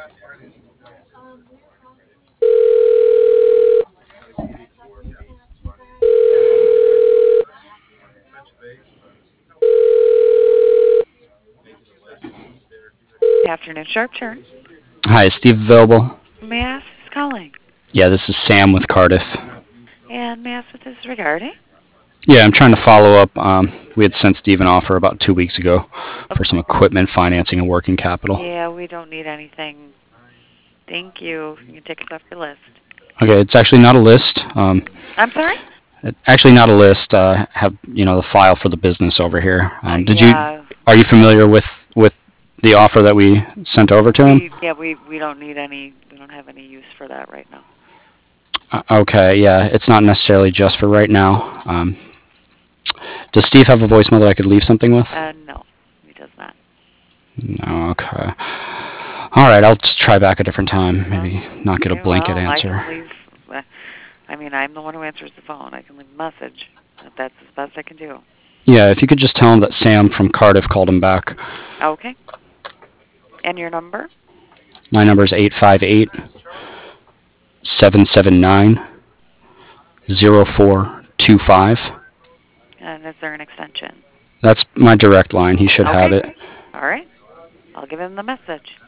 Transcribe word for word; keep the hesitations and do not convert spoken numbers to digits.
Good afternoon, Sharp Turn. Hi, is Steve available? May I ask who's calling? Yeah, this is Sam with Cardiff. And may I ask what this is regarding? Yeah, I'm trying to follow up. Um, we had sent Steve an offer about two weeks ago Oh, for some equipment financing and working capital. yeah, we don't need anything. Thank you. You can take us off your list. Okay, it's actually not a list. Um, I'm sorry? it- actually not a list. Uh, have you know the file for the business over here? Uh, Um, did you? yeah, Are you familiar with with the offer that we sent over to him? we yeah we we don't need any. We don't have any use for that right now. Uh, okay, yeah, it's not necessarily just for right now. Um, does Steve have a voicemail that I could leave something with? Uh, no, he does not. No, okay. All right, I'll just try back a different time. Maybe not get a Okay, blanket well, I answer. can leave. uh, I mean, I'm the one who answers the phone. I can leave a message. That's as best I can do. Yeah, if you could just tell him that Sam from Cardiff called him back. Okay. And your number? My number is eight five eight, seven seven nine, zero four two five. And is there an extension? That's my direct line. He should have Okay. it. All right. I'll give him the message.